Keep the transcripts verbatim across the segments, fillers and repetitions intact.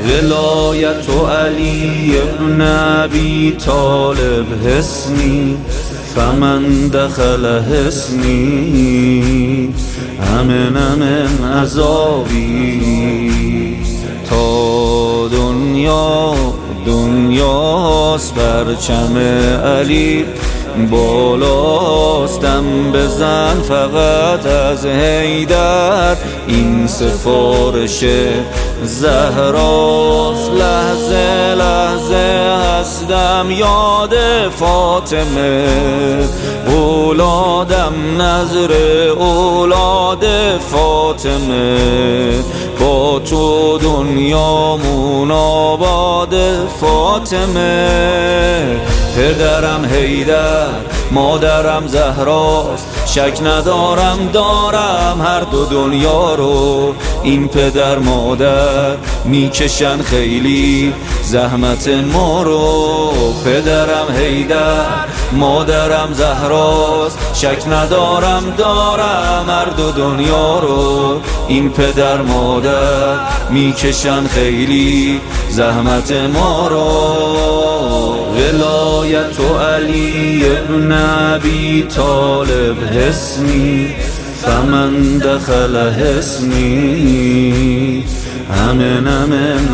ولایت علی ابن ابی طالب حصنی فمن دخل حصنی امن من عذابی. تا دنیا دنیاست پرچم علی بالاست، دم بزن فقط از حیدر، این سفارش زهراست. لحظه لحظه هستم یاد فاطمه، اولادم نظر اولاد فاطمه، با تو دنیامون آباد فاطمه. پدرم حیدر مادرم زهراست، شک ندارم دارم هر دو دنیا رو. این پدر مادر میکشن خیلی زحمت ما رو. پدرم حیدر مادرم زهراست، شک ندارم دارم هر دو دنیا رو. این پدر مادر میکشن خیلی زحمت ما رو. ولایت علی ابن ابی طالب حصنی فمن دخل حصنی امن من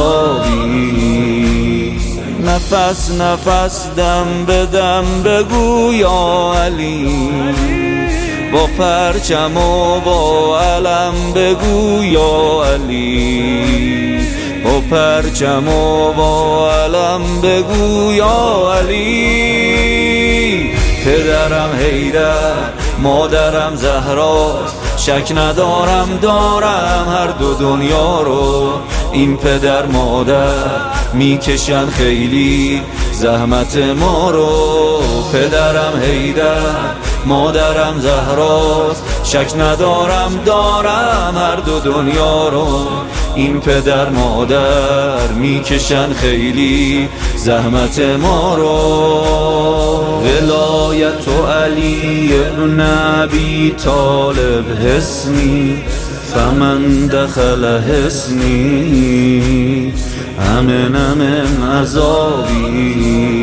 عذابی. نفس نفس دم به دم بگو یا علی، با پرچم و با علم بگو یا علی، با پرچم و با علم بگو یا علی. پدرم حیدر مادرم زهراست، شک ندارم دارم هر دو دنیا رو. این پدر مادر میکشن خیلی زحمت ما رو. پدرم حیدر مادرم زهراست، شک ندارم دارم هر دو دنیا رو. این پدر مادر میکشن خیلی زحمت ما رو. ولایت علی ابن ابی طالب حصنی فمن دخل حصنی امن من عذابی.